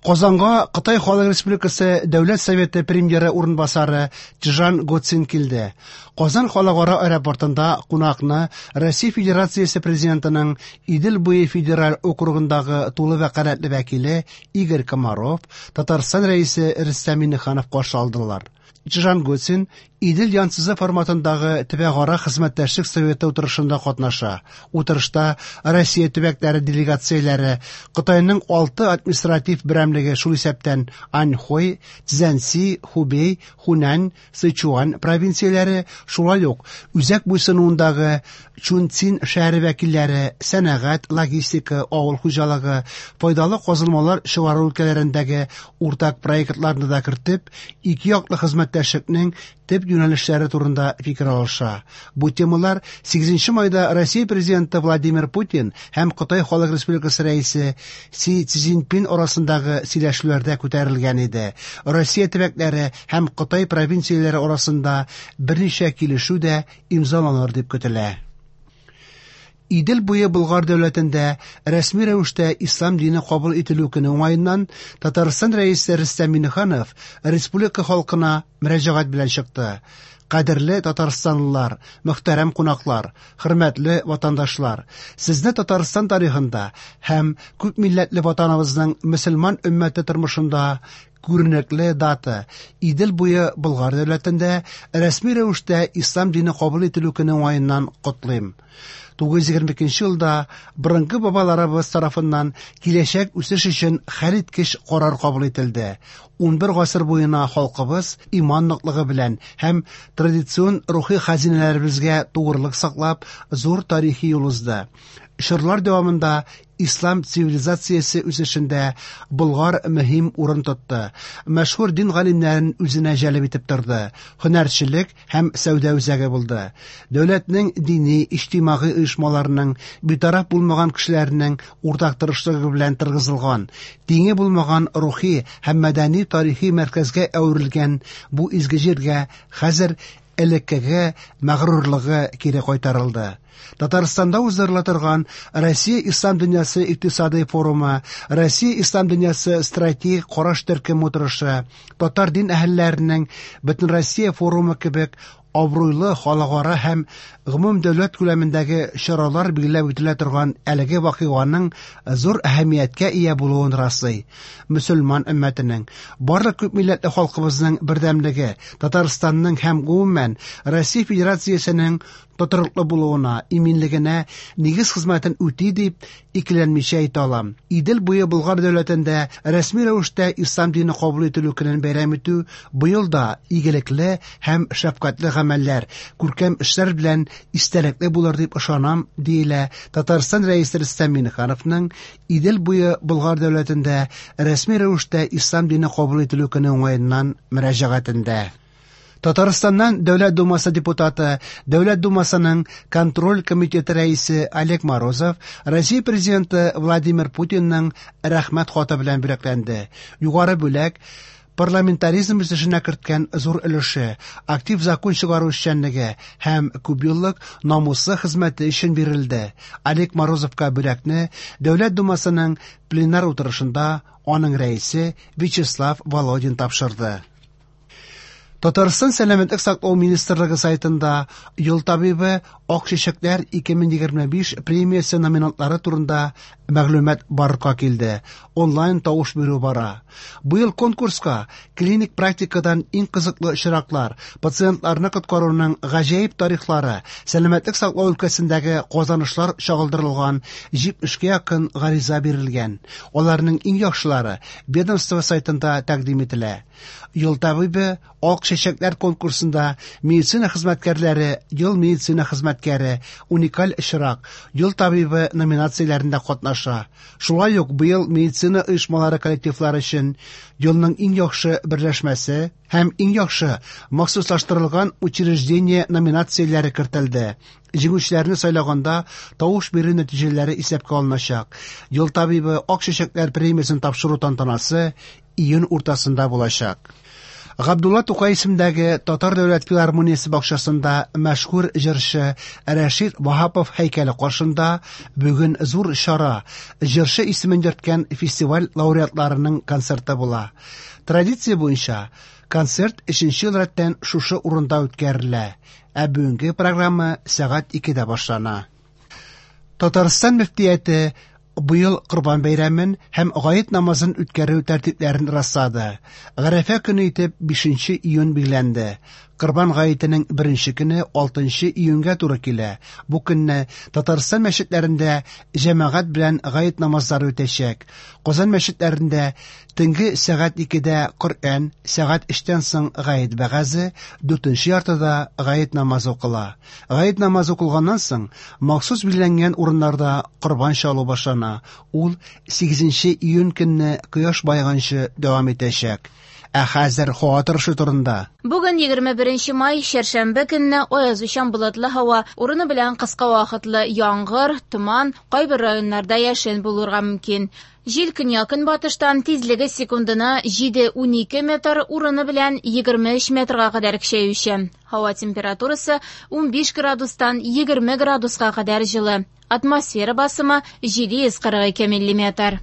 Казанга Кытай Халык Республикасы Дәүләт Советы премьеры урынбасары Чжан Гоцин килде. Казан халыкара аэропортында кунакны Россия Федерациясе президентының Идел буе федераль округындагы тулы вәкаләтле вәкиле Игорь Комаров, Татарстан рәисе Рөстәм Миңнеханов каршы алдылар. Чжан Гоцин Идел янсызы форматындагы төбәкара хезмәттәшлек советы утырышында катнаша. Утырышта Россия төбәкләре делегацияләре, Кытайның 6 административ берәмлеге шул исәптән Аньхой, Цзянси, Хубей, Хунань, Сычуань провинцияләре, шулай ук үзәк буйсынуындагы Чунцин шәһәре вәкилләре, сәнәгать, логистика, авыл хуҗалыгы, файдалы казылмалар чыгару өлкәләрендәге уртак проектларны да кертеп, ике яклы хезмәттәшлекнең төп юнәлешләре турында фикер алыша. Бу темалар 8 майда Россия президенты Владимир Путин һәм Кытай Халык Республикасы рәисе Си Цзиньпин арасындагы сөйләшүләрдә күтәрелгән иде. Россия төбәкләре һәм Кытай провинцияләре арасында берничә килешү дә имзаланыр дип көтелә. Идел буе Болгар дәүләтендә рәсми рәвештә ислам дине кабул ителү көне уңаеннан Татарстан рәисе Рөстәм Миңнеханов республика халкына мөрәҗәгать белән чыкты. Кадерле татарстанлылар, мөхтәрәм кунаклар, хөрмәтле ватандашлар, сезне Татарстан тарихында һәм күп милләтле ватаныбызның мөселман өммәте тормышында күренекле дата Идел буе Болгар дәүләтендә рәсми рәвештә ислам дине кабул ителү көне уңаеннан котлыйм. 1922 елда борынгы бабаларыбыз тарафыннан киләчәк үсеш өчен хәлиткеч карар кабул ителде. 11 гасыр буена халкыбыз иман ныклыгы белән һәм традицион рухи хәзинәләребезгә тугрылык саклап зур тарихи юл узды. Шырлар дәвамында ислам цивилизациясе үсешендә Болгар мөһим урын тотты. Мәшһүр дин галимнәрен үзенә җәлеп итеп торды. Һөнәрчелек һәм сәүдә үзәге булды. Дәүләтнең дини, иҗтимагый оешмаларының, битараф булмаган кешеләрнең уртак тырышлыгы белән тыргызылган, тиңе булмаган рухи һәм мәдәни тарихи мәркәзгә әверелгән бу изге җиргә хәзер элеккеге мәгърурлыгы кире кайтарылды. Татарстанда уздырыла торган Россия Ислам дөньясы икътисади форумы, Россия Ислам дөньясы стратегик караш төркем утырышы, татар дин әһелләренең Бөтен Россия форумы кебек абруйлы халыкара һәм гомум дәүләт күләмендәге чаралар билгеләп үтелә торган әлеге вакыйганың зур әһәмияткә ия булуын раслый. Мөселман өммәтенең, барлык күп милләтле халкыбызның бердәмлеге, Татарстанның һәм гомумән Россия Федерациясенең тотрыклы булуына, иминлегенә нигез хезмәтен үти дип икеләнмичә әйтә алам. Идел буе Болгар дәүләтендә рәсми рәвештә ислам дине кабул ителү көнен бәйрәм итү быел да игелекле һәм шәфкатьле гамәлләр, күркәм эшләр белән истәлекле булыр дип ышанам, диелә Татарстан рәисе Рөстәм Миңнехановның Идел буе Болгар дәүләтендә рәсми рәвештә ислам дине кабул ителү көне уңаеннан мөрәҗәгатендә. Татарстаннан Дәүләт Думасы депутаты, Дәүләт Думасының контроль комитеты рәисе Олег Морозов Россия президенты Владимир Путинның рәхмәт хаты белән бүләкләнде. Югары бүләк парламентаризм үсешенә керткән зур өлеше, актив закон чыгару эшчәнлеге һәм күпьеллык намуслы хезмәте өчен бирелде. Олег Морозовка бүләкне Дәүләт Думасының пленар утырышында аның рәисе Вячеслав Володин тапшырды. Татарстан сәламәтлек саклау министрлыгы сайтында Ел табибы Ак чәчәкләр 2025 премиясе номинантлары турында мәгълүмат барлыкка килде. Онлайн тавыш бирү бара. Быел конкурска клиник практикадан иң кызыклы очраклар, пациентларны коткаруның гаҗәеп тарихлары, сәламәтлек саклау өлкәсендәге казанышлар чагылдырылган 70-кә якын гариза бирелгән. Аларның иң яхшылары ведомство сайтында тәкъдим ителә. Ел табибы Ак чәчәкләр конкурсында медицина хезмәткәрләре, ел медицина хезмәткәре, уникаль очрак, ел табибы номинацияләрендә катнаша. Шулай ук быел медицина оешмалары коллективлары өчен елның иң яхшы берләшмәсе һәм иң яхшы махсуслаштырылган учреждение номинацияләре кертелде. Җиңүчеләрне сайлаганда тавыш бирү нәтиҗәләре исәпкә алыначак. Ел табибы Ак чәчәкләр премиясын тапшыру тантанасы июнь уртасында булачак. Габдулла Тукай исемендәге Татар дәүләт филармониясе бакчасында мәшһүр җырчы Рәшит Вахапов һәйкәле каршында бүген зур чара, җырчы исемен йөрткән фестиваль лауреатларының концерты була. Традиция буенча, концерт 3нче ел рәттән шушы урында үткәрелә, ә бүгенге программа сәгать 2дә башлана. Татарстан мөфтияте быел Корбан бәйрәмен һәм Гает намазын үткәрү тәртипләрен раслады. Гарәфә көне итеп 5 июнь билгеләнде. Корбан гаетенең 1нче көне 6 июньгә туры килә. Бу көнне Татарстан мәчетләрендә җәмәгать белән Гает намазлары үтәчәк. Казан мәчетләрендә төнге сәгать 2дә Коръән, сәгать 3тән соң Гает бәгазы, 4нче яртыда Гает намазы укыла. Гает намазы укылганнан соң махсус билгеләнгән урыннарда Корбан чалу башлана. Ул 8 июнь көнне кояш байганчы дәвам итәчәк. Ә хәзер һава торышы турында. Бүген 21 май шәршәмбе көнне аязучан болытлы һава, урыны белән кыска вакытлы яңгыр, томан, кайбер районнарда яшен булырга мөмкин. Җил көньяк-көнбатыштан тизлеге секундына 7-12 метр, урыны белән 23 метрга кадәр көчәюче. Һава температурасы 15 градустан 20 градуска кадәр җылы. Атмосфера басымы 742 миллиметр.